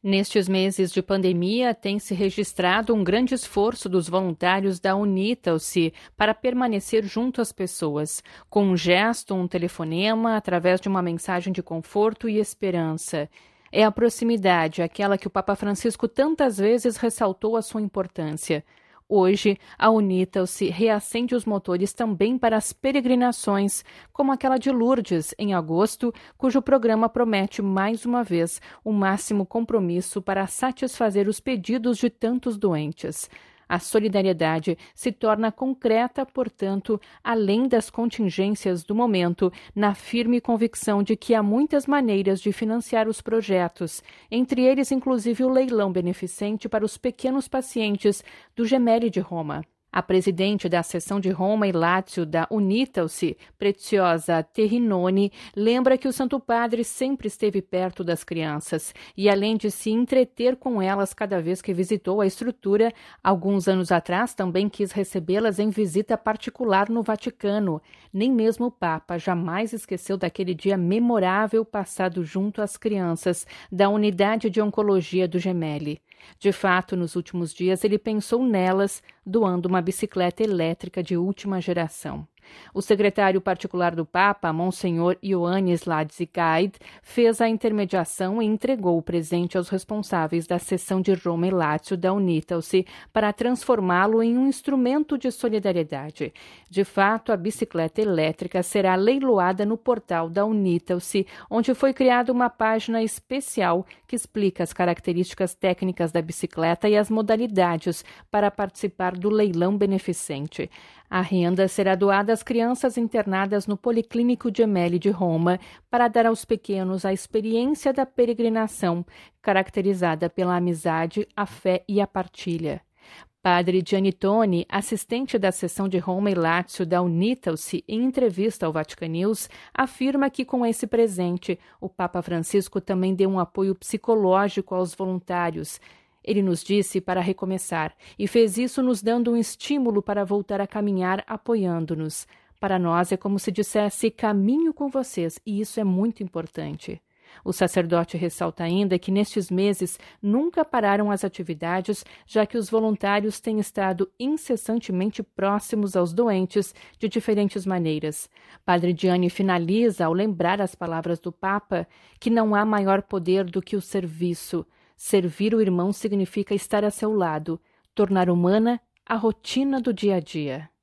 Nestes meses de pandemia, tem se registrado um grande esforço dos voluntários da Unital-se para permanecer junto às pessoas, com um gesto, um telefonema, através de uma mensagem de conforto e esperança. É a proximidade, aquela que o Papa Francisco tantas vezes ressaltou a sua importância. Hoje, a Unital-se reacende os motores também para as peregrinações, como aquela de Lourdes, em agosto, cujo programa promete, mais uma vez, o máximo compromisso para satisfazer os pedidos de tantos doentes. A solidariedade se torna concreta, portanto, além das contingências do momento, na firme convicção de que há muitas maneiras de financiar os projetos, entre eles inclusive o leilão beneficente para os pequenos pacientes do Gemelli de Roma. A presidente da seção de Roma e Lácio da Unital-se, Preziosa Terrinoni, lembra que o Santo Padre sempre esteve perto das crianças e, além de se entreter com elas cada vez que visitou a estrutura, alguns anos atrás também quis recebê-las em visita particular no Vaticano. Nem mesmo o Papa jamais esqueceu daquele dia memorável passado junto às crianças da Unidade de Oncologia do Gemelli. De fato, nos últimos dias, ele pensou nelas, doando uma bicicleta elétrica de última geração. O secretário particular do Papa, Monsenhor Ioannis Ladzigaid, fez a intermediação e entregou o presente aos responsáveis da seção de Roma e Lácio da Unital-se para transformá-lo em um instrumento de solidariedade. De fato, a bicicleta elétrica será leiloada no portal da Unital-se, onde foi criada uma página especial que explica as características técnicas da bicicleta e as modalidades para participar do leilão beneficente. A renda será doada às crianças internadas no Policlínico Gemelli de Roma para dar aos pequenos a experiência da peregrinação, caracterizada pela amizade, a fé e a partilha. Padre Gianni Toni, assistente da seção de Roma e Lácio da Unital-se, em entrevista ao Vatican News, afirma que com esse presente, o Papa Francisco também deu um apoio psicológico aos voluntários. Ele nos disse para recomeçar e fez isso nos dando um estímulo para voltar a caminhar, apoiando-nos. Para nós é como se dissesse caminho com vocês e isso é muito importante. O sacerdote ressalta ainda que nestes meses nunca pararam as atividades, já que os voluntários têm estado incessantemente próximos aos doentes de diferentes maneiras. Padre Gianni finaliza ao lembrar as palavras do Papa que não há maior poder do que o serviço. Servir o irmão significa estar a seu lado, tornar humana a rotina do dia a dia.